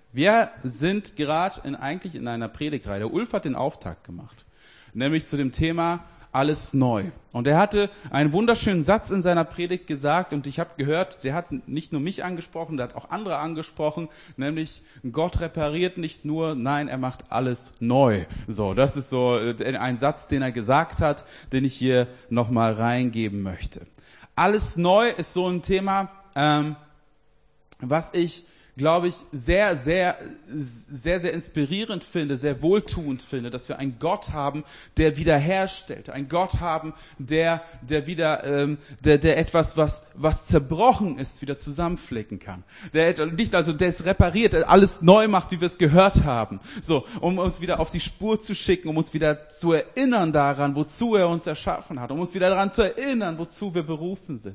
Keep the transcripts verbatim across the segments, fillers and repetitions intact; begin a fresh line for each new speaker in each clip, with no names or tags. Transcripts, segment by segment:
Wir sind gerade in, eigentlich in einer Predigtreihe. Der Ulf hat den Auftakt gemacht, nämlich zu dem Thema alles neu. Und er hatte einen wunderschönen Satz in seiner Predigt gesagt und ich habe gehört, der hat nicht nur mich angesprochen, der hat auch andere angesprochen, nämlich Gott repariert nicht nur, nein, er macht alles neu. So, das ist so ein Satz, den er gesagt hat, den ich hier nochmal reingeben möchte. Alles neu ist so ein Thema, ähm, was ich glaube ich, sehr, sehr, sehr, sehr inspirierend finde, sehr wohltuend finde, dass wir einen Gott haben, der wiederherstellt, einen Gott haben, der, der wieder, ähm, der, der etwas, was, was zerbrochen ist, wieder zusammenflicken kann. Der nicht, also, der es repariert, der alles neu macht, wie wir es gehört haben. So, um uns wieder auf die Spur zu schicken, um uns wieder zu erinnern daran, wozu er uns erschaffen hat, um uns wieder daran zu erinnern, wozu wir berufen sind.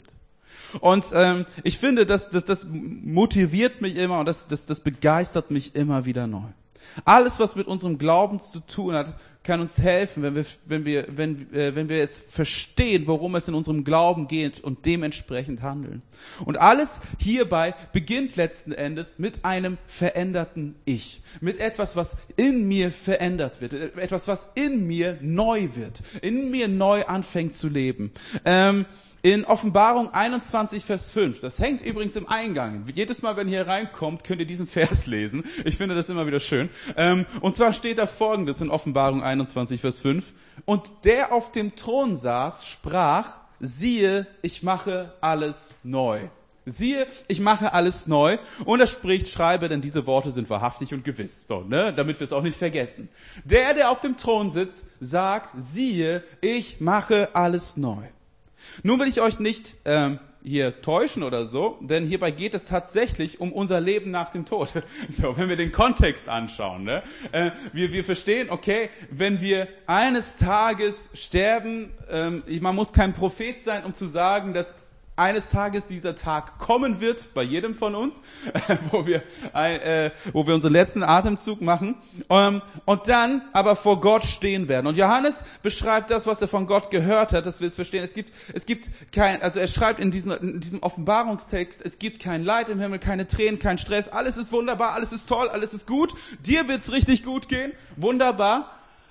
Und ähm, ich finde, das, das, das motiviert mich immer und das, das, das begeistert mich immer wieder neu. Alles, was mit unserem Glauben zu tun hat, kann uns helfen, wenn wir, wenn wir, wenn, äh, wenn wir es verstehen, worum es in unserem Glauben geht und dementsprechend handeln. Und alles hierbei beginnt letzten Endes mit einem veränderten Ich, mit etwas, was in mir verändert wird, etwas, was in mir neu wird, in mir neu anfängt zu leben. Ähm, In Offenbarung einundzwanzig, Vers fünf, das hängt übrigens im Eingang. Jedes Mal, wenn ihr hier reinkommt, könnt ihr diesen Vers lesen. Ich finde das immer wieder schön. Und zwar steht da Folgendes in Offenbarung einundzwanzig, Vers fünf. Und der auf dem Thron saß, sprach, siehe, ich mache alles neu. Siehe, ich mache alles neu. Und er spricht, schreibe, denn diese Worte sind wahrhaftig und gewiss. So, ne, damit wir es auch nicht vergessen. Der, der auf dem Thron sitzt, sagt, siehe, ich mache alles neu. Nun will ich euch nicht ähm, hier täuschen oder so, denn hierbei geht es tatsächlich um unser Leben nach dem Tod. So, wenn wir den Kontext anschauen, ne? Äh, wir, wir verstehen, okay, wenn wir eines Tages sterben, ähm, man muss kein Prophet sein, um zu sagen, dass eines Tages dieser Tag kommen wird, bei jedem von uns, äh, wo wir äh, wo wir unseren letzten Atemzug machen, ähm, und dann aber vor Gott stehen werden. Und Johannes beschreibt das, was er von Gott gehört hat, dass wir es verstehen. Es gibt es gibt kein, also er schreibt in diesem in diesem Offenbarungstext, es gibt kein Leid im Himmel, keine Tränen, kein Stress, alles ist wunderbar, alles ist toll, alles ist gut, dir wird's richtig gut gehen, wunderbar.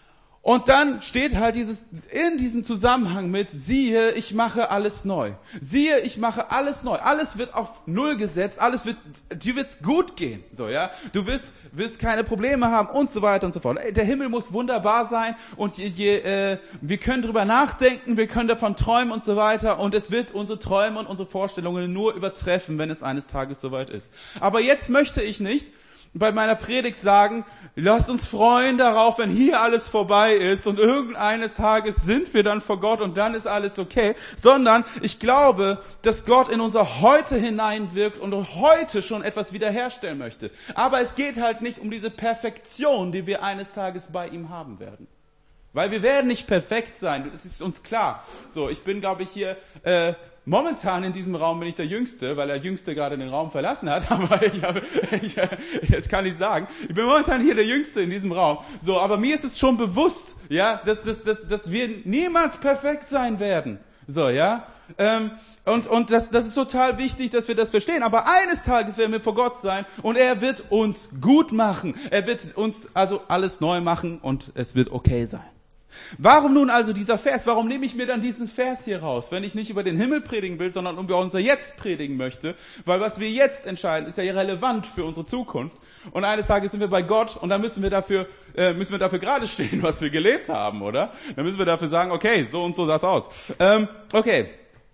Und dann steht halt dieses, in diesem Zusammenhang mit, siehe, ich mache alles neu. Siehe, ich mache alles neu. Alles wird auf Null gesetzt, alles wird, dir wird's gut gehen. So, ja. Du wirst, wirst keine Probleme haben und so weiter und so fort. Der Himmel muss wunderbar sein und je, je, äh, wir können drüber nachdenken, wir können davon träumen und so weiter und es wird unsere Träume und unsere Vorstellungen nur übertreffen, wenn es eines Tages soweit ist. Aber jetzt möchte ich nicht bei meiner Predigt sagen, lasst uns freuen darauf, wenn hier alles vorbei ist und irgendeines Tages sind wir dann vor Gott und dann ist alles okay, sondern ich glaube, dass Gott in unser Heute hineinwirkt und heute schon etwas wiederherstellen möchte. Aber es geht halt nicht um diese Perfektion, die wir eines Tages bei ihm haben werden. Weil wir werden nicht perfekt sein, das ist uns klar. So, ich bin, glaube ich, hier äh, momentan in diesem Raum bin ich der Jüngste, weil der Jüngste gerade den Raum verlassen hat. Aber ich habe, ich, jetzt kann ich sagen, ich bin momentan hier der Jüngste in diesem Raum. So, aber mir ist es schon bewusst, ja, dass, dass, dass, dass wir niemals perfekt sein werden. So, ja. Ähm, und und das, das ist total wichtig, dass wir das verstehen. Aber eines Tages werden wir vor Gott sein und er wird uns gut machen. Er wird uns also alles neu machen und es wird okay sein. Warum nun also dieser Vers? Warum nehme ich mir dann diesen Vers hier raus, wenn ich nicht über den Himmel predigen will, sondern über unser Jetzt predigen möchte? Weil was wir jetzt entscheiden, ist ja relevant für unsere Zukunft. Und eines Tages sind wir bei Gott und dann müssen wir dafür, äh, müssen wir dafür gerade stehen, was wir gelebt haben, oder? Dann müssen wir dafür sagen, okay, so und so sah es aus. Ähm, okay.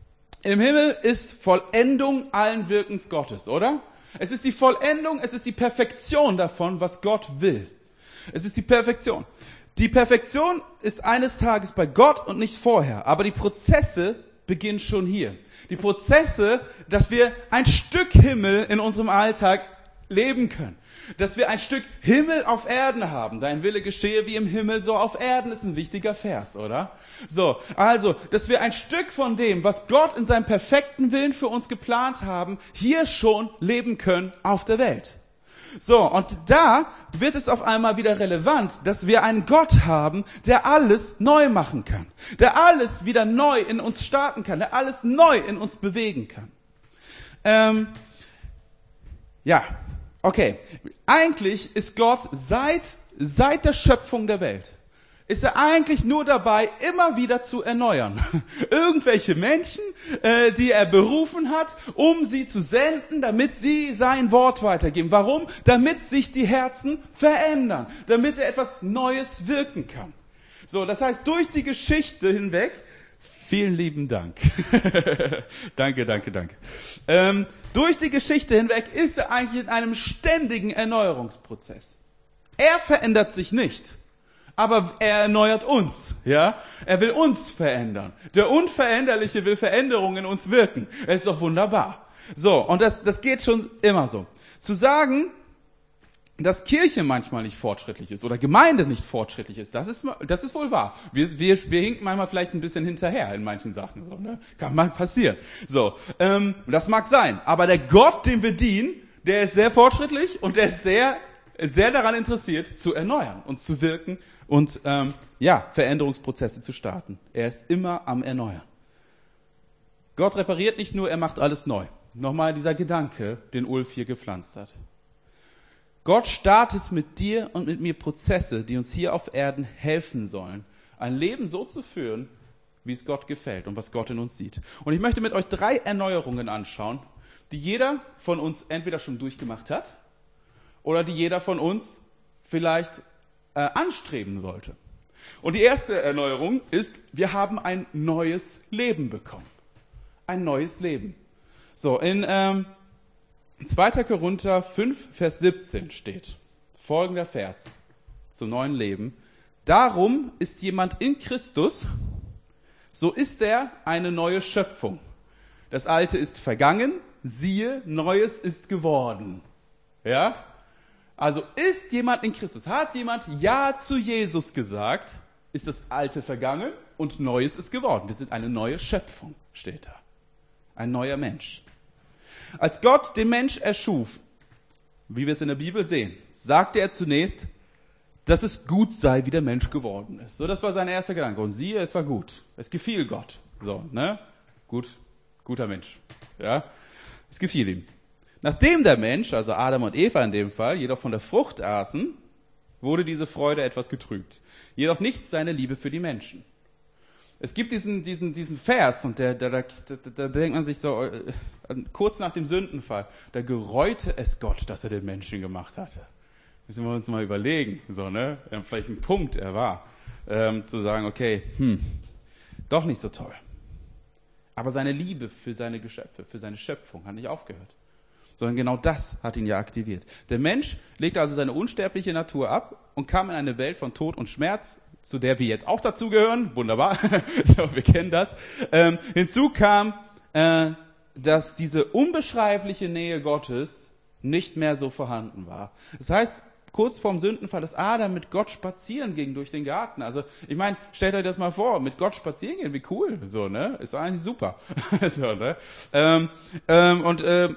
Im Himmel ist Vollendung allen Wirkens Gottes, oder? Es ist die Vollendung, es ist die Perfektion davon, was Gott will. Es ist die Perfektion. Die Perfektion ist eines Tages bei Gott und nicht vorher. Aber die Prozesse beginnen schon hier. Die Prozesse, dass wir ein Stück Himmel in unserem Alltag leben können. Dass wir ein Stück Himmel auf Erden haben. Dein Wille geschehe wie im Himmel, so auf Erden, ist ein wichtiger Vers, oder? So, also, dass wir ein Stück von dem, was Gott in seinem perfekten Willen für uns geplant haben, hier schon leben können auf der Welt. So, und da wird es auf einmal wieder relevant, dass wir einen Gott haben, der alles neu machen kann. Der alles wieder neu in uns starten kann. Der alles neu in uns bewegen kann. Ähm, ja, Okay, eigentlich ist Gott seit, seit der Schöpfung der Welt, ist er eigentlich nur dabei, immer wieder zu erneuern. Irgendwelche Menschen, äh, die er berufen hat, um sie zu senden, damit sie sein Wort weitergeben. Warum? Damit sich die Herzen verändern, damit er etwas Neues wirken kann. So, das heißt, durch die Geschichte hinweg, vielen lieben Dank. danke, danke, danke. Ähm, durch die Geschichte hinweg ist er eigentlich in einem ständigen Erneuerungsprozess. Er verändert sich nicht, aber er erneuert uns, ja? Er will uns verändern. Der Unveränderliche will Veränderungen in uns wirken. Das ist doch wunderbar. So, und das, das geht schon immer so. Zu sagen, dass Kirche manchmal nicht fortschrittlich ist oder Gemeinde nicht fortschrittlich ist, das ist, das ist wohl wahr. Wir, wir, wir hinken manchmal vielleicht ein bisschen hinterher in manchen Sachen, so, ne? Kann mal passieren. So, ähm, das mag sein. Aber der Gott, dem wir dienen, der ist sehr fortschrittlich und der ist sehr, sehr daran interessiert, zu erneuern und zu wirken und, ähm, ja, Veränderungsprozesse zu starten. Er ist immer am Erneuern. Gott repariert nicht nur, er macht alles neu. Nochmal dieser Gedanke, den Ulf hier gepflanzt hat. Gott startet mit dir und mit mir Prozesse, die uns hier auf Erden helfen sollen, ein Leben so zu führen, wie es Gott gefällt und was Gott in uns sieht. Und ich möchte mit euch drei Erneuerungen anschauen, die jeder von uns entweder schon durchgemacht hat oder die jeder von uns vielleicht äh, anstreben sollte. Und die erste Erneuerung ist, wir haben ein neues Leben bekommen. Ein neues Leben. So, in ähm, zweiter Korinther fünf, Vers siebzehn steht folgender Vers zum neuen Leben. Darum ist jemand in Christus, so ist er eine neue Schöpfung. Das Alte ist vergangen, siehe, Neues ist geworden. Ja? Also ist jemand in Christus, hat jemand Ja zu Jesus gesagt, ist das Alte vergangen und Neues ist geworden. Wir sind eine neue Schöpfung, steht da. Ein neuer Mensch. Als Gott den Mensch erschuf, wie wir es in der Bibel sehen, sagte er zunächst, dass es gut sei, wie der Mensch geworden ist. So, das war sein erster Gedanke. Und siehe, es war gut. Es gefiel Gott. So, ne? Gut, guter Mensch. Ja? Es gefiel ihm. Nachdem der Mensch, also Adam und Eva in dem Fall, jedoch von der Frucht aßen, wurde diese Freude etwas getrübt. Jedoch nicht seine Liebe für die Menschen. Es gibt diesen, diesen, diesen Vers, und der, der, der, der, da denkt man sich so, äh, kurz nach dem Sündenfall, da gereute es Gott, dass er den Menschen gemacht hatte. Müssen wir uns mal überlegen, so, ne, vielleicht ein Punkt er war, ähm, zu sagen, okay, hm, doch nicht so toll. Aber seine Liebe für seine Geschöpfe, für seine Schöpfung hat nicht aufgehört. Sondern genau das hat ihn ja aktiviert. Der Mensch legte also seine unsterbliche Natur ab und kam in eine Welt von Tod und Schmerz, zu der wir jetzt auch dazugehören, wunderbar, so, wir kennen das. Ähm, hinzu kam, äh, dass diese unbeschreibliche Nähe Gottes nicht mehr so vorhanden war. Das heißt, kurz vorm Sündenfall, dass Adam mit Gott spazieren ging durch den Garten. Also, ich meine, stellt euch das mal vor, mit Gott spazieren gehen, wie cool, so, ne? Ist doch eigentlich super. so, ne? Ähm, ähm, und, ähm,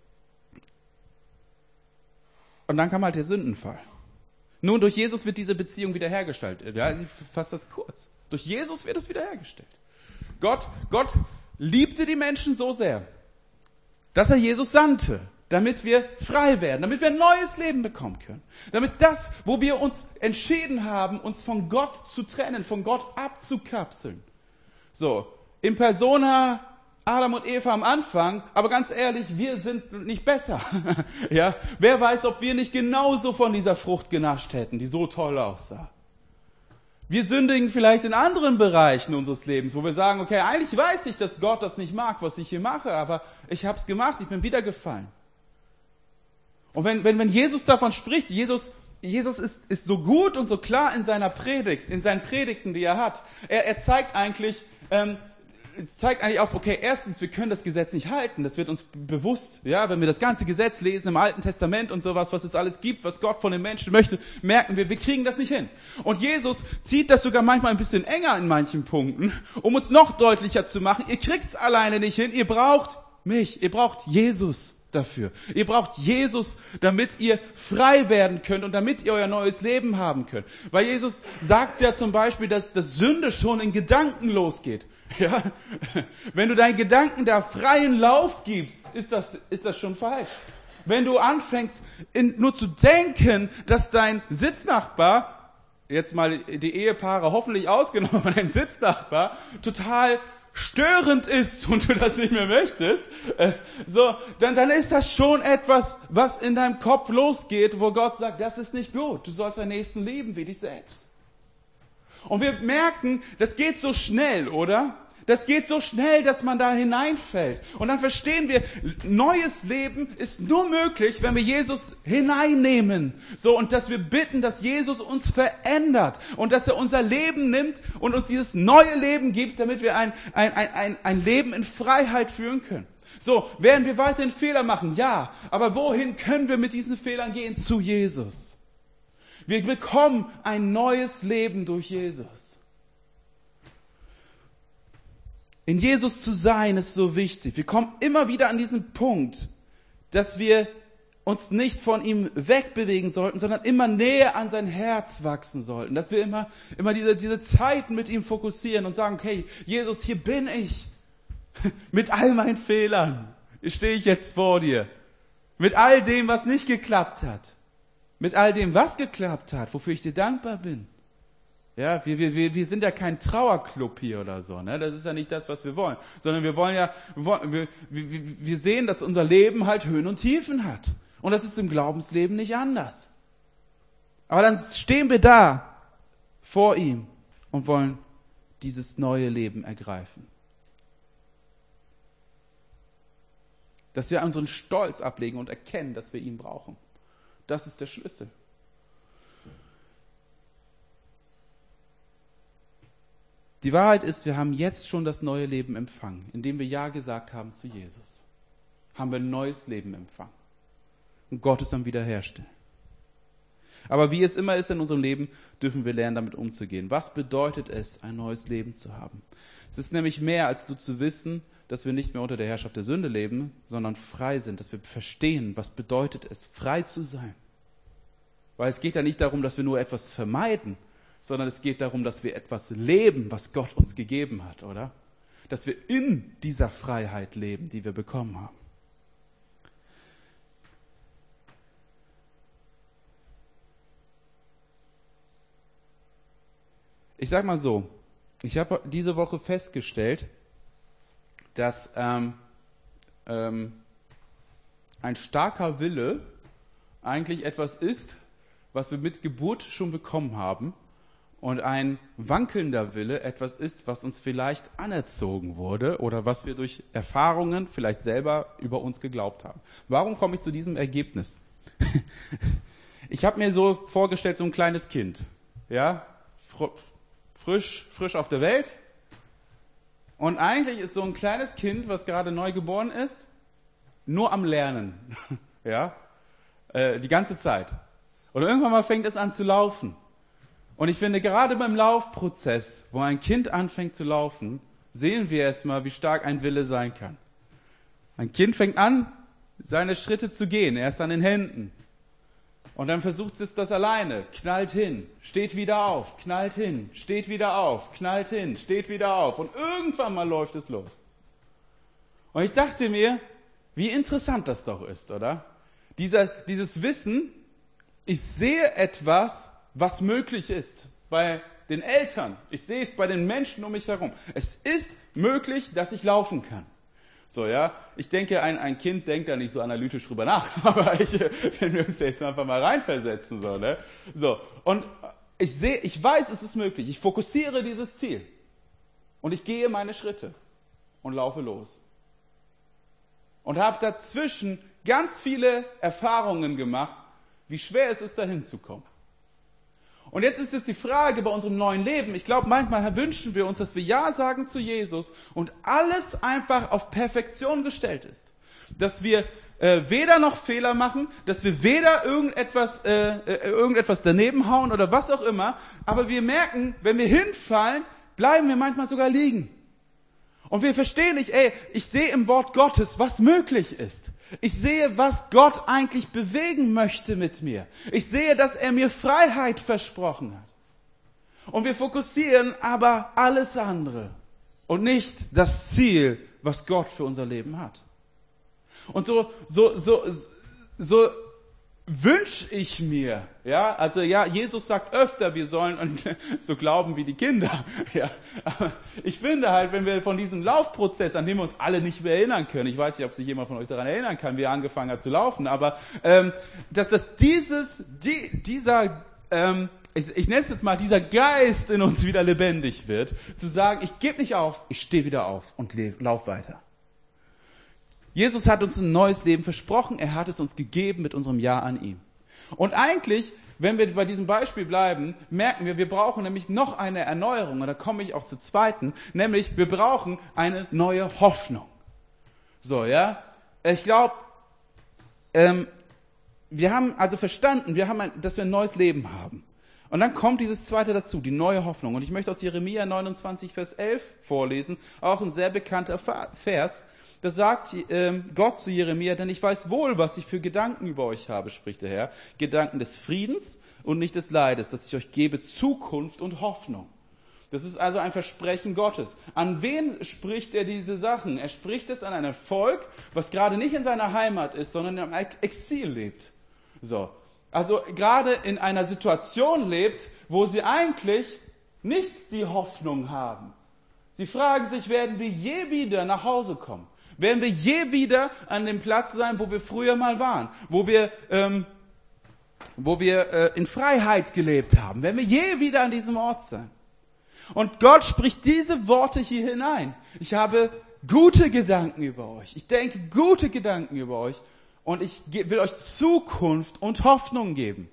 und dann kam halt der Sündenfall. Nun, durch Jesus wird diese Beziehung wiederhergestellt. Ja, ich fasse das kurz. Durch Jesus wird es wiederhergestellt. Gott, Gott liebte die Menschen so sehr, dass er Jesus sandte, damit wir frei werden, damit wir ein neues Leben bekommen können. Damit das, wo wir uns entschieden haben, uns von Gott zu trennen, von Gott abzukapseln. So, in persona Adam und Eva am Anfang, aber ganz ehrlich, wir sind nicht besser. ja, wer weiß, ob wir nicht genauso von dieser Frucht genascht hätten, die so toll aussah. Wir sündigen vielleicht in anderen Bereichen unseres Lebens, wo wir sagen, okay, eigentlich weiß ich, dass Gott das nicht mag, was ich hier mache, aber ich habe es gemacht, ich bin wiedergefallen. Und wenn, wenn, wenn Jesus davon spricht, Jesus, Jesus ist, ist so gut und so klar in seiner Predigt, in seinen Predigten, die er hat. Er, er zeigt eigentlich, ähm, es zeigt eigentlich auf, okay, erstens, wir können das Gesetz nicht halten, das wird uns bewusst, ja, wenn wir das ganze Gesetz lesen im Alten Testament und sowas, was es alles gibt, was Gott von den Menschen möchte, merken wir, wir kriegen das nicht hin. Und Jesus zieht das sogar manchmal ein bisschen enger in manchen Punkten, um uns noch deutlicher zu machen, ihr kriegt's alleine nicht hin, ihr braucht mich, ihr braucht Jesus dafür. Ihr braucht Jesus, damit ihr frei werden könnt und damit ihr euer neues Leben haben könnt. Weil Jesus sagt ja zum Beispiel, dass das Sünde schon in Gedanken losgeht. Ja? Wenn du deinen Gedanken da freien Lauf gibst, ist das, ist das schon falsch. wenn du anfängst, in, nur zu denken, dass dein Sitznachbar, jetzt mal die Ehepaare hoffentlich ausgenommen, aber dein Sitznachbar total störend ist und du das nicht mehr möchtest, äh, so, dann, dann ist das schon etwas, was in deinem Kopf losgeht, wo Gott sagt, das ist nicht gut. Du sollst deinen Nächsten lieben wie dich selbst. Und wir merken, das geht so schnell, oder? Das geht so schnell, dass man da hineinfällt. Und dann verstehen wir, neues Leben ist nur möglich, wenn wir Jesus hineinnehmen. So, und dass wir bitten, dass Jesus uns verändert und dass er unser Leben nimmt und uns dieses neue Leben gibt, damit wir ein, ein, ein, ein, ein Leben in Freiheit führen können. So, werden wir weiterhin Fehler machen? Ja. Aber wohin können wir mit diesen Fehlern gehen? Zu Jesus. Wir bekommen ein neues Leben durch Jesus. In Jesus zu sein ist so wichtig. Wir kommen immer wieder an diesen Punkt, dass wir uns nicht von ihm wegbewegen sollten, sondern immer näher an sein Herz wachsen sollten. Dass wir immer, immer diese, diese Zeiten mit ihm fokussieren und sagen, okay, Jesus, hier bin ich. Mit all meinen Fehlern stehe ich jetzt vor dir. Mit all dem, was nicht geklappt hat. Mit all dem, was geklappt hat, wofür ich dir dankbar bin. Ja, wir, wir, wir sind ja kein Trauerclub hier oder so, ne? Das ist ja nicht das, was wir wollen. Sondern wir wollen ja, wir, wir, wir sehen, dass unser Leben halt Höhen und Tiefen hat. Und das ist im Glaubensleben nicht anders. Aber dann stehen wir da vor ihm und wollen dieses neue Leben ergreifen. Dass wir unseren Stolz ablegen und erkennen, dass wir ihn brauchen. Das ist der Schlüssel. Die Wahrheit ist, wir haben jetzt schon das neue Leben empfangen, indem wir Ja gesagt haben zu Jesus. Haben wir ein neues Leben empfangen. Und Gott ist am Wiederherstellen. Aber wie es immer ist in unserem Leben, dürfen wir lernen, damit umzugehen. Was bedeutet es, ein neues Leben zu haben? Es ist nämlich mehr, als nur zu wissen, dass wir nicht mehr unter der Herrschaft der Sünde leben, sondern frei sind, dass wir verstehen, was bedeutet es, frei zu sein. Weil es geht ja nicht darum, dass wir nur etwas vermeiden, sondern es geht darum, dass wir etwas leben, was Gott uns gegeben hat, oder? Dass wir in dieser Freiheit leben, die wir bekommen haben. Ich sag mal so, ich habe diese Woche festgestellt, dass ähm, ähm, ein starker Wille eigentlich etwas ist, was wir mit Geburt schon bekommen haben. Und ein wankelnder Wille etwas ist, was uns vielleicht anerzogen wurde oder was wir durch Erfahrungen vielleicht selber über uns geglaubt haben. Warum komme ich zu diesem Ergebnis? Ich habe mir so vorgestellt, so ein kleines Kind, ja, fr- frisch, frisch auf der Welt. Und eigentlich ist so ein kleines Kind, was gerade neu geboren ist, nur am Lernen, ja, äh, die ganze Zeit. Und irgendwann mal fängt es an zu laufen. Und ich finde, gerade beim Laufprozess, wo ein Kind anfängt zu laufen, sehen wir erstmal, wie stark ein Wille sein kann. Ein Kind fängt an, seine Schritte zu gehen, erst an den Händen. Und dann versucht es das alleine, knallt hin, steht wieder auf, knallt hin, steht wieder auf, knallt hin, steht wieder auf. Und irgendwann mal läuft es los. Und ich dachte mir, wie interessant das doch ist, oder? Dieser, dieses Wissen, ich sehe etwas, was möglich ist bei den Eltern. Ich sehe es bei den Menschen um mich herum. Es ist möglich, dass ich laufen kann. So, ja. Ich denke, ein, ein Kind denkt da nicht so analytisch drüber nach. Aber ich, wenn wir uns jetzt einfach mal reinversetzen, so, ne? So. Und ich sehe, ich weiß, es ist möglich. Ich fokussiere dieses Ziel. Und ich gehe meine Schritte und laufe los. Und habe dazwischen ganz viele Erfahrungen gemacht, wie schwer es ist, dahin zu kommen. Und jetzt ist es die Frage bei unserem neuen Leben. Ich glaube, manchmal wünschen wir uns, dass wir Ja sagen zu Jesus und alles einfach auf Perfektion gestellt ist. Dass wir äh, weder noch Fehler machen, dass wir weder irgendetwas, äh, äh, irgendetwas daneben hauen oder was auch immer. Aber wir merken, wenn wir hinfallen, bleiben wir manchmal sogar liegen. Und wir verstehen nicht, ey, ich sehe im Wort Gottes, was möglich ist. Ich sehe, was Gott eigentlich bewegen möchte mit mir. Ich sehe, dass er mir Freiheit versprochen hat. Und wir fokussieren aber alles andere und nicht das Ziel, was Gott für unser Leben hat. Und so, so, so, so wünsche ich mir, ja, also ja, Jesus sagt öfter, wir sollen so glauben wie die Kinder, ja, aber ich finde halt, wenn wir von diesem Laufprozess, an dem wir uns alle nicht mehr erinnern können, ich weiß nicht, ob sich jemand von euch daran erinnern kann, wie er angefangen hat zu laufen, aber ähm, dass das dieses, die, dieser, ähm, ich, ich nenne es jetzt mal, dieser Geist in uns wieder lebendig wird, zu sagen, ich gebe nicht auf, ich stehe wieder auf und lauf weiter. Jesus hat uns ein neues Leben versprochen, er hat es uns gegeben mit unserem Ja an ihn. Und eigentlich, wenn wir bei diesem Beispiel bleiben, merken wir, wir brauchen nämlich noch eine Erneuerung, und da komme ich auch zur zweiten, nämlich wir brauchen eine neue Hoffnung. So, ja, ich glaube, ähm, wir haben also verstanden, wir haben ein, dass wir ein neues Leben haben. Und dann kommt dieses zweite dazu, die neue Hoffnung. Und ich möchte aus Jeremia neunundzwanzig, Vers elf vorlesen, auch ein sehr bekannter Vers. Da sagt ähm, Gott zu Jeremia, denn ich weiß wohl, was ich für Gedanken über euch habe, spricht der Herr. Gedanken des Friedens und nicht des Leides, dass ich euch gebe Zukunft und Hoffnung. Das ist also ein Versprechen Gottes. An wen spricht er diese Sachen? Er spricht es an ein Volk, was gerade nicht in seiner Heimat ist, sondern im Exil lebt. So. Also gerade in einer Situation lebt, wo sie eigentlich nicht die Hoffnung haben. Sie fragen sich, werden wir je wieder nach Hause kommen? Werden wir je wieder an dem Platz sein, wo wir früher mal waren? Wo wir, ähm, wo wir äh, in Freiheit gelebt haben? Werden wir je wieder an diesem Ort sein? Und Gott spricht diese Worte hier hinein. Ich habe gute Gedanken über euch. Ich denke gute Gedanken über euch. Und ich will euch Zukunft und Hoffnung geben.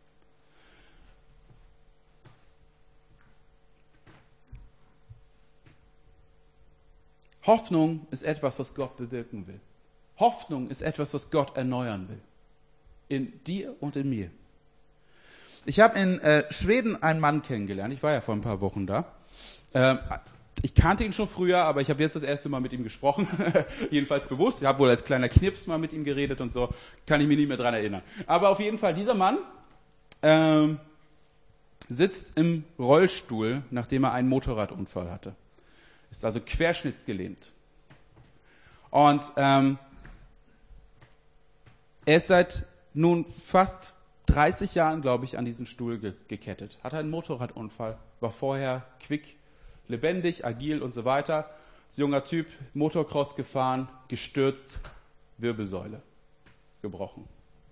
Hoffnung ist etwas, was Gott bewirken will. Hoffnung ist etwas, was Gott erneuern will. In dir und in mir. Ich habe in äh, Schweden einen Mann kennengelernt. Ich war ja vor ein paar Wochen da. Ähm, ich kannte ihn schon früher, aber ich habe jetzt das erste Mal mit ihm gesprochen. Jedenfalls bewusst. Ich habe wohl als kleiner Knips mal mit ihm geredet und so. Kann ich mich nicht mehr dran erinnern. Aber auf jeden Fall, dieser Mann ähm, sitzt im Rollstuhl, nachdem er einen Motorradunfall hatte. Ist also querschnittsgelähmt. Und ähm, er ist seit nun fast dreißig Jahren, glaube ich, an diesen Stuhl ge- gekettet. Hat einen Motorradunfall, war vorher quick, lebendig, agil und so weiter. Als junger Typ, Motocross gefahren, gestürzt, Wirbelsäule gebrochen.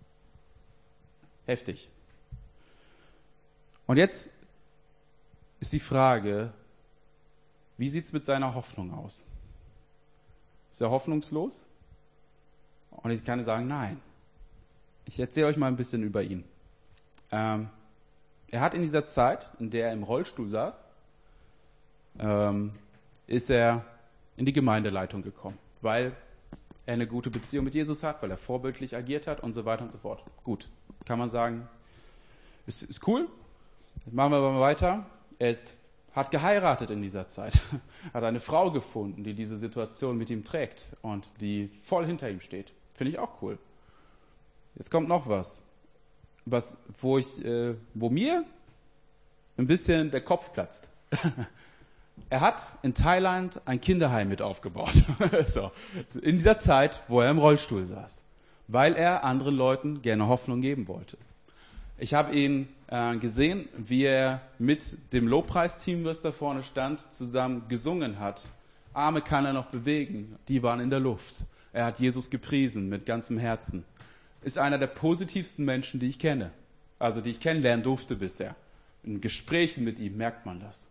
Heftig. Und jetzt ist die Frage, wie sieht es mit seiner Hoffnung aus? Ist er hoffnungslos? Und ich kann sagen, nein. Ich erzähle euch mal ein bisschen über ihn. Ähm, er hat in dieser Zeit, in der er im Rollstuhl saß, ähm, ist er in die Gemeindeleitung gekommen, weil er eine gute Beziehung mit Jesus hat, weil er vorbildlich agiert hat und so weiter und so fort. Gut, kann man sagen, ist, ist cool. Machen wir aber mal weiter. Er ist hat geheiratet in dieser Zeit, hat eine Frau gefunden, die diese Situation mit ihm trägt und die voll hinter ihm steht. Finde ich auch cool. Jetzt kommt noch was, was wo, ich, äh, wo mir ein bisschen der Kopf platzt. Er hat in Thailand ein Kinderheim mit aufgebaut. So, in dieser Zeit, wo er im Rollstuhl saß, weil er anderen Leuten gerne Hoffnung geben wollte. Ich habe ihn äh, gesehen, wie er mit dem Lobpreisteam, was da vorne stand, zusammen gesungen hat. Arme kann er noch bewegen, die waren in der Luft. Er hat Jesus gepriesen mit ganzem Herzen. Ist einer der positivsten Menschen, die ich kenne. Also die ich kennenlernen durfte bisher. In Gesprächen mit ihm merkt man das.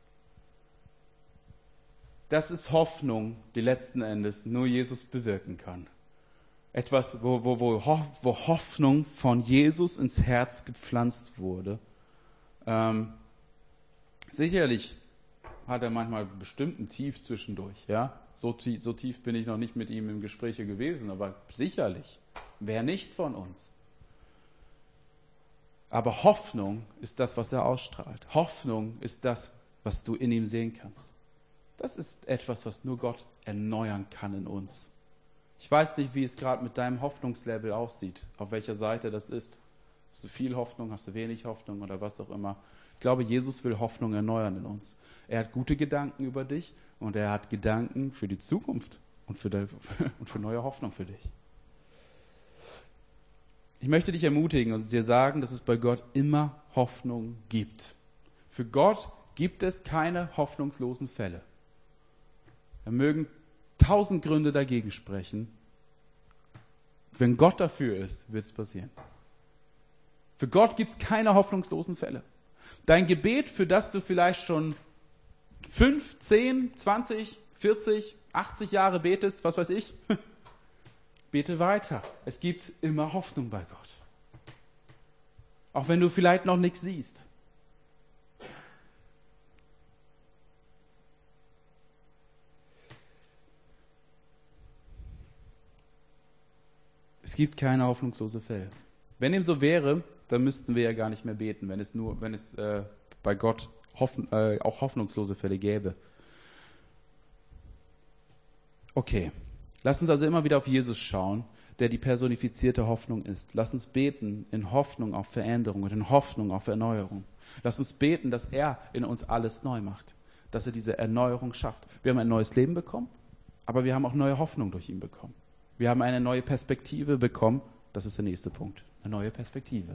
Das ist Hoffnung, die letzten Endes nur Jesus bewirken kann. Etwas, wo, wo, wo, wo Hoffnung von Jesus ins Herz gepflanzt wurde. Ähm, sicherlich hat er manchmal bestimmt ein Tief zwischendurch. Ja? So, tief, so tief bin ich noch nicht mit ihm im Gespräch gewesen, aber sicherlich. Wer nicht von uns? Aber Hoffnung ist das, was er ausstrahlt. Hoffnung ist das, was du in ihm sehen kannst. Das ist etwas, was nur Gott erneuern kann in uns. Ich weiß nicht, wie es gerade mit deinem Hoffnungslevel aussieht, auf welcher Seite das ist. Hast du viel Hoffnung, hast du wenig Hoffnung oder was auch immer. Ich glaube, Jesus will Hoffnung erneuern in uns. Er hat gute Gedanken über dich und er hat Gedanken für die Zukunft und für, die, und für neue Hoffnung für dich. Ich möchte dich ermutigen und dir sagen, dass es bei Gott immer Hoffnung gibt. Für Gott gibt es keine hoffnungslosen Fälle. Da mögen tausend Gründe dagegen sprechen. Wenn Gott dafür ist, wird es passieren. Für Gott gibt es keine hoffnungslosen Fälle. Dein Gebet, für das du vielleicht schon fünf, zehn, zwanzig, vierzig, achtzig Jahre betest, was weiß ich, bete weiter. Es gibt immer Hoffnung bei Gott. Auch wenn du vielleicht noch nichts siehst. Es gibt keine hoffnungslose Fälle. Wenn dem so wäre, dann müssten wir ja gar nicht mehr beten, wenn es nur, wenn es äh, bei Gott hoffen, äh, auch hoffnungslose Fälle gäbe. Okay, lass uns also immer wieder auf Jesus schauen, der die personifizierte Hoffnung ist. Lass uns beten in Hoffnung auf Veränderung und in Hoffnung auf Erneuerung. Lass uns beten, dass er in uns alles neu macht, dass er diese Erneuerung schafft. Wir haben ein neues Leben bekommen, aber wir haben auch neue Hoffnung durch ihn bekommen. Wir haben eine neue Perspektive bekommen. Das ist der nächste Punkt. Eine neue Perspektive.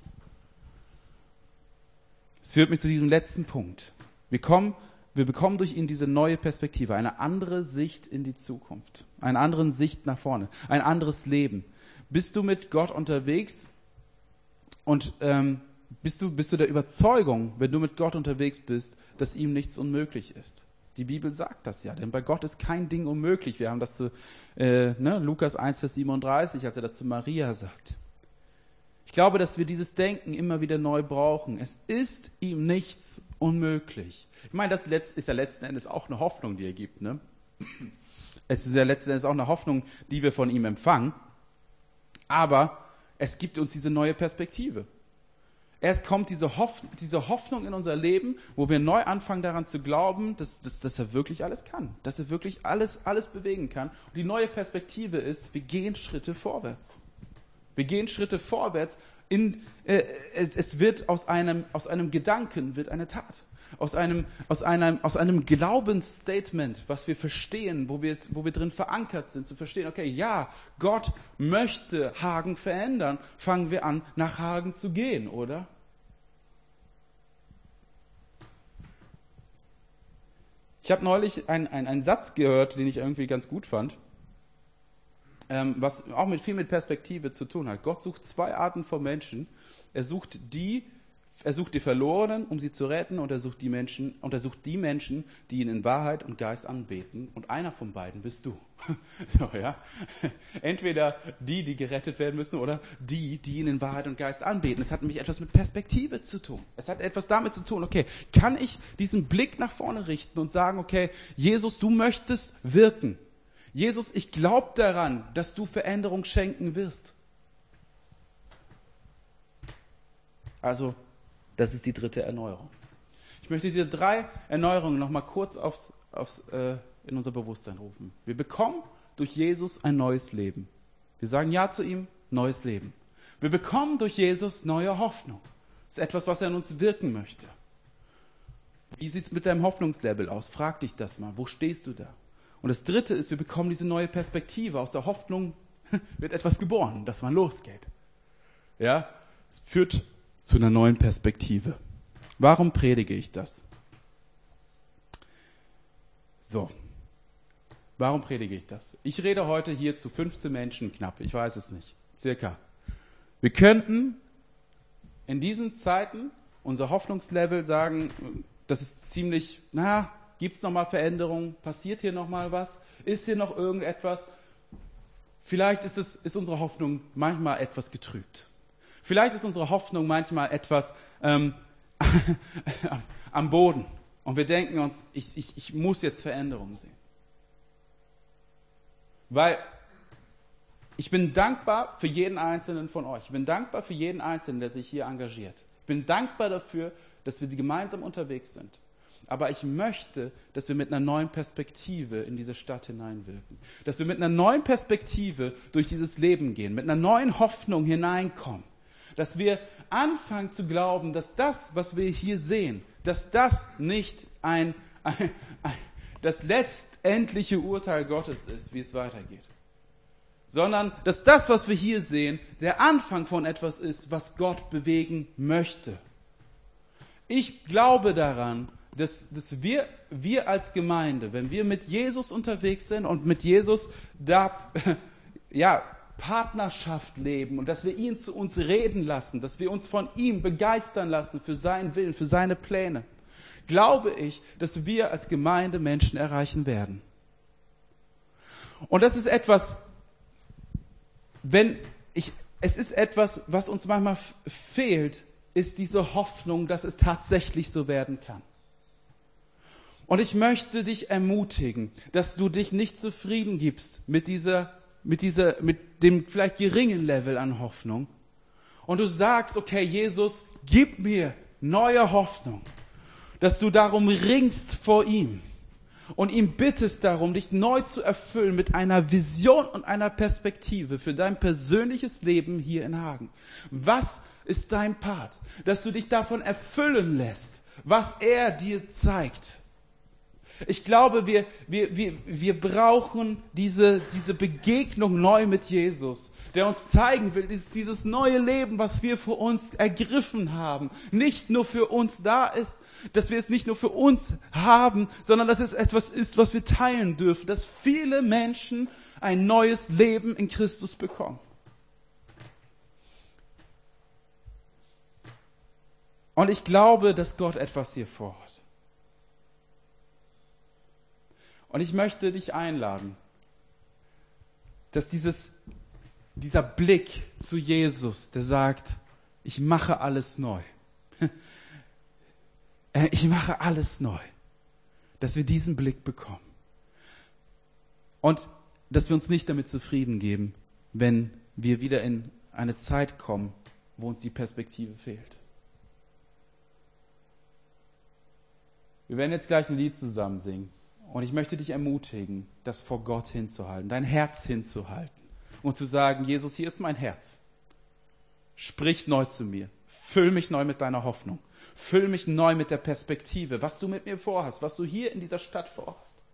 Es führt mich zu diesem letzten Punkt. Wir kommen, wir bekommen durch ihn diese neue Perspektive, eine andere Sicht in die Zukunft, eine andere Sicht nach vorne, ein anderes Leben. Bist du mit Gott unterwegs und ähm, bist du, bist du der Überzeugung, wenn du mit Gott unterwegs bist, dass ihm nichts unmöglich ist? Die Bibel sagt das ja, denn bei Gott ist kein Ding unmöglich. Wir haben das zu äh, ne, Lukas eins, Vers siebenunddreißig, als er das zu Maria sagt. Ich glaube, dass wir dieses Denken immer wieder neu brauchen. Es ist ihm nichts unmöglich. Ich meine, das ist ja letzten Endes auch eine Hoffnung, die er gibt. Ne? Es ist ja letzten Endes auch eine Hoffnung, die wir von ihm empfangen. Aber es gibt uns diese neue Perspektive. Erst kommt diese Hoffnung, diese Hoffnung in unser Leben, wo wir neu anfangen daran zu glauben, dass, dass, dass er wirklich alles kann. Dass er wirklich alles, alles bewegen kann. Und die neue Perspektive ist, wir gehen Schritte vorwärts. Wir gehen Schritte vorwärts. In, äh, es, es wird aus einem, aus einem Gedanken wird eine Tat. Aus einem, aus einem, aus einem Glaubensstatement, was wir verstehen, wo wir, es, wo wir drin verankert sind, zu verstehen, okay, ja, Gott möchte Hagen verändern, fangen wir an, nach Hagen zu gehen, oder? Ich habe neulich einen ein Satz gehört, den ich irgendwie ganz gut fand, ähm, was auch mit viel mit Perspektive zu tun hat. Gott sucht zwei Arten von Menschen. Er sucht die, er sucht die Verlorenen, um sie zu retten, und er sucht die Menschen, und er sucht die Menschen, die ihn in Wahrheit und Geist anbeten. Und einer von beiden bist du. So, ja. Entweder die, die gerettet werden müssen, oder die, die ihn in Wahrheit und Geist anbeten. Es hat nämlich etwas mit Perspektive zu tun. Es hat etwas damit zu tun, okay, kann ich diesen Blick nach vorne richten und sagen, okay, Jesus, du möchtest wirken. Jesus, ich glaube daran, dass du Veränderung schenken wirst. Also, das ist die dritte Erneuerung. Ich möchte diese drei Erneuerungen nochmal kurz aufs, aufs, äh, in unser Bewusstsein rufen. Wir bekommen durch Jesus ein neues Leben. Wir sagen Ja zu ihm, neues Leben. Wir bekommen durch Jesus neue Hoffnung. Das ist etwas, was er in uns wirken möchte. Wie sieht es mit deinem Hoffnungslevel aus? Frag dich das mal. Wo stehst du da? Und das dritte ist, wir bekommen diese neue Perspektive. Aus der Hoffnung wird etwas geboren, dass man losgeht. Ja, führt zu einer neuen Perspektive. Warum predige ich das? So, warum predige ich das? Ich rede heute hier zu fünfzehn Menschen knapp, ich weiß es nicht, circa. Wir könnten in diesen Zeiten unser Hoffnungslevel sagen, das ist ziemlich, na, gibt es nochmal Veränderungen, passiert hier nochmal was, ist hier noch irgendetwas? Vielleicht ist, es, ist unsere Hoffnung manchmal etwas getrübt. Vielleicht ist unsere Hoffnung manchmal etwas ähm, am Boden. Und wir denken uns, ich, ich, ich muss jetzt Veränderungen sehen. Weil ich bin dankbar für jeden Einzelnen von euch. Ich bin dankbar für jeden Einzelnen, der sich hier engagiert. Ich bin dankbar dafür, dass wir gemeinsam unterwegs sind. Aber ich möchte, dass wir mit einer neuen Perspektive in diese Stadt hineinwirken. Dass wir mit einer neuen Perspektive durch dieses Leben gehen, mit einer neuen Hoffnung hineinkommen. Dass wir anfangen zu glauben, dass das, was wir hier sehen, dass das nicht ein, ein, ein das letztendliche Urteil Gottes ist, wie es weitergeht. sondern dass das, was wir hier sehen, der Anfang von etwas ist, was Gott bewegen möchte. Ich glaube daran, dass, dass wir, wir als Gemeinde, wenn wir mit Jesus unterwegs sind und mit Jesus da, ja, Partnerschaft leben und dass wir ihn zu uns reden lassen, dass wir uns von ihm begeistern lassen für seinen Willen, für seine Pläne, glaube ich, dass wir als Gemeinde Menschen erreichen werden. Und das ist etwas, wenn ich, es ist etwas, was uns manchmal fehlt, ist diese Hoffnung, dass es tatsächlich so werden kann. Und ich möchte dich ermutigen, dass du dich nicht zufrieden gibst mit dieser mit dieser, mit dem vielleicht geringen Level an Hoffnung. Und du sagst, okay, Jesus, gib mir neue Hoffnung. Dass du darum ringst vor ihm. Und ihm bittest darum, dich neu zu erfüllen mit einer Vision und einer Perspektive für dein persönliches Leben hier in Hagen. Was ist dein Part? Dass du dich davon erfüllen lässt, was er dir zeigt. Ich glaube, wir, wir, wir, wir brauchen diese, diese Begegnung neu mit Jesus, der uns zeigen will, dieses, dieses neue Leben, was wir für uns ergriffen haben, nicht nur für uns da ist, dass wir es nicht nur für uns haben, sondern dass es etwas ist, was wir teilen dürfen, dass viele Menschen ein neues Leben in Christus bekommen. Und ich glaube, dass Gott etwas hier vorhat. Und ich möchte dich einladen, dass dieses, dieser Blick zu Jesus, der sagt, ich mache alles neu. Ich mache alles neu. Dass wir diesen Blick bekommen. Und dass wir uns nicht damit zufrieden geben, wenn wir wieder in eine Zeit kommen, wo uns die Perspektive fehlt. Wir werden jetzt gleich ein Lied zusammen singen. Und ich möchte dich ermutigen, das vor Gott hinzuhalten, dein Herz hinzuhalten und zu sagen, Jesus, hier ist mein Herz. Sprich neu zu mir. Füll mich neu mit deiner Hoffnung. Füll mich neu mit der Perspektive, was du mit mir vorhast, was du hier in dieser Stadt vorhast.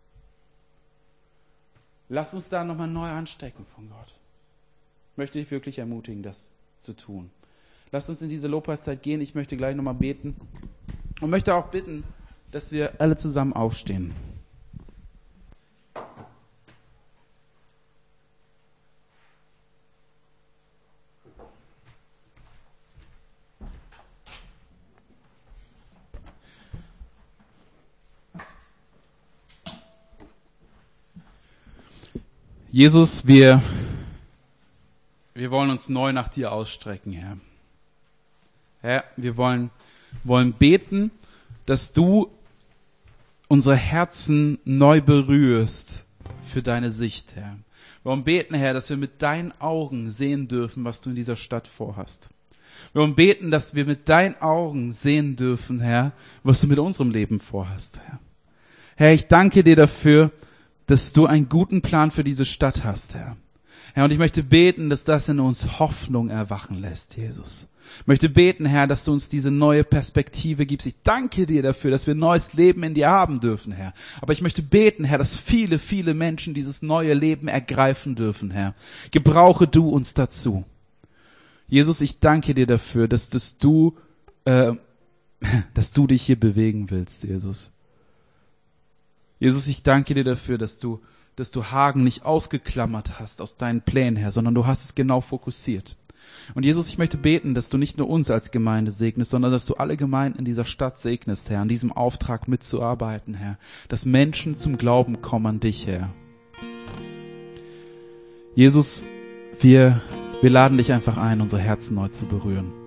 Lass uns da nochmal neu anstecken von Gott. Ich möchte dich wirklich ermutigen, das zu tun. Lass uns in diese Lobpreiszeit gehen. Ich möchte gleich nochmal beten und möchte auch bitten, dass wir alle zusammen aufstehen. Jesus, wir, wir wollen uns neu nach dir ausstrecken, Herr. Herr, wir wollen, wollen beten, dass du unsere Herzen neu berührst für deine Sicht, Herr. Wir wollen beten, Herr, dass wir mit deinen Augen sehen dürfen, was du in dieser Stadt vorhast. Wir wollen beten, dass wir mit deinen Augen sehen dürfen, Herr, was du mit unserem Leben vorhast, Herr. Herr, ich danke dir dafür, dass du einen guten Plan für diese Stadt hast, Herr. Herr, und ich möchte beten, dass das in uns Hoffnung erwachen lässt, Jesus. Ich möchte beten, Herr, dass du uns diese neue Perspektive gibst. Ich danke dir dafür, dass wir neues Leben in dir haben dürfen, Herr. Aber ich möchte beten, Herr, dass viele, viele Menschen dieses neue Leben ergreifen dürfen, Herr. Gebrauche du uns dazu. Jesus, ich danke dir dafür, dass, dass du, äh, dass du dich hier bewegen willst, Jesus. Jesus, ich danke dir dafür, dass du, dass du Hagen nicht ausgeklammert hast aus deinen Plänen, Herr, sondern du hast es genau fokussiert. Und Jesus, ich möchte beten, dass du nicht nur uns als Gemeinde segnest, sondern dass du alle Gemeinden in dieser Stadt segnest, Herr, an diesem Auftrag mitzuarbeiten, Herr. Dass Menschen zum Glauben kommen an dich, Herr. Jesus, wir, wir laden dich einfach ein, unsere Herzen neu zu berühren.